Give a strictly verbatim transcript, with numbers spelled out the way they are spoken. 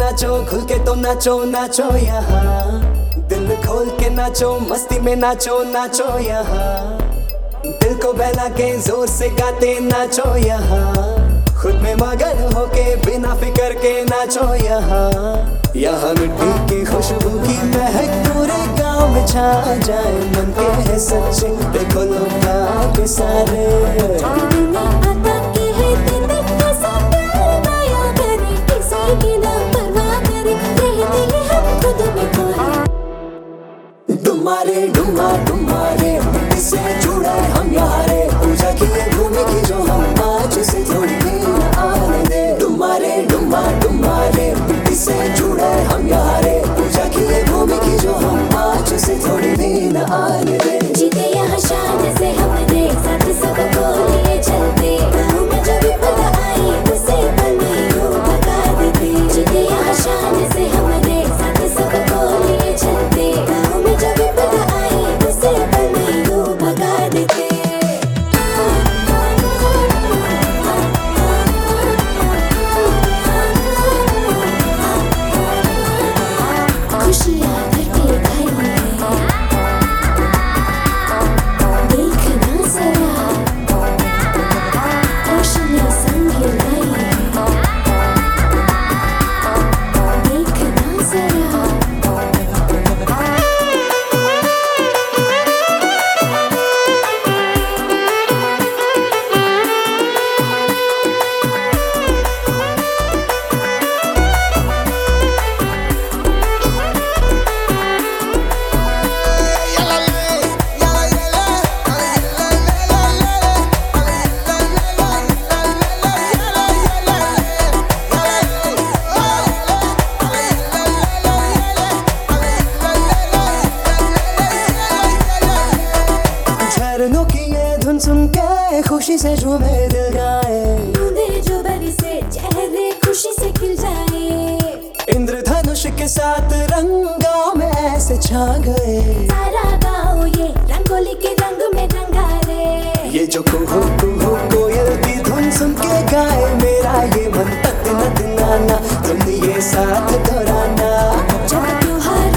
नाचो, खुल के तो नाचो नाचो यहाँ, दिल खोल के नाचो, मस्ती में नाचो नाचो यहाँ, दिल को बहला के जोर से गाते नाचो यहाँ, खुद में मगन होके बिना फिकर के नाचो यहाँ। यहाँ मिट्टी की खुशबू की महक पूरे गांव में छा जाए, मन के है सच्चे देखो लोग के सारे। डुमारे डुमा डुमारे मिट्टी से जुड़े हम यहाँ रे, पूजा की ये भूमि की जो हम आज से थोड़ी भी न आने दे। डुमारे डुमा डुमारे मिट्टी से जुड़े हम यहाँ रे, पूजा की ये भूमि की जो हम आज से थोड़ी भी न आने दे। जीते यहाँ शान से हमने साथ सबको लिए चलते, गाँव में जब विपदा आई उसे पल में यूं भगा देते। जीते यहाँ शान से हमने साथ सबको लिए चलते, गाँव में जब विपदा आई उसे पल में यूं भगा देते। खुशियाँ करके खाई देखना जरा, रोशनी संग लाई देखना जरा। झरनों की ये धुन सुन के खुशी से झूमे दिल गाए, बूंदे जो बरसे चेहरे खुशी से खिल जाए। इंद्रधनुष के साथ रंगों में ऐसे छा गए, सारा गाँव ये रंगोली के रंग में रंगा रे। ये जो कुहू कुहू कोयल की धुन सुन के गाए, मेरा ये मन तक न दिलाना तुम ये साथ दोहराना। जब त्योहार